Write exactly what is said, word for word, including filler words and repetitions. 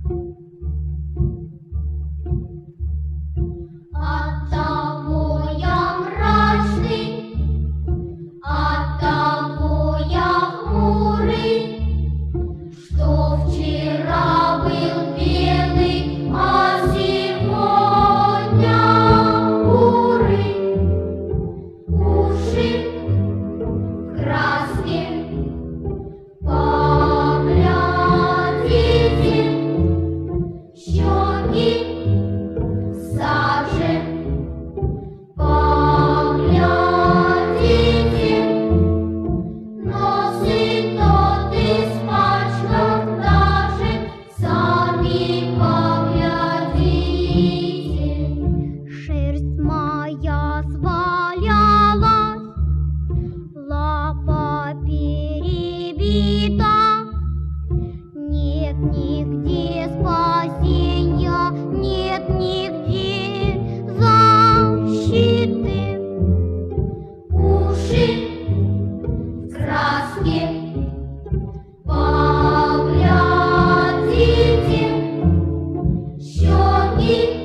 Оттого я мрачный, оттого я хмурый, что вчера был белый, а сегодня бурый. Уши в краске, поглядите, щеки саже, поглядите, носы тот испачкан даже, сами поглядите. Шерсть моя свалялась, лапа перебита, нет нигде спасения, нет нигде защиты. Уши в краске, поглядите, щеки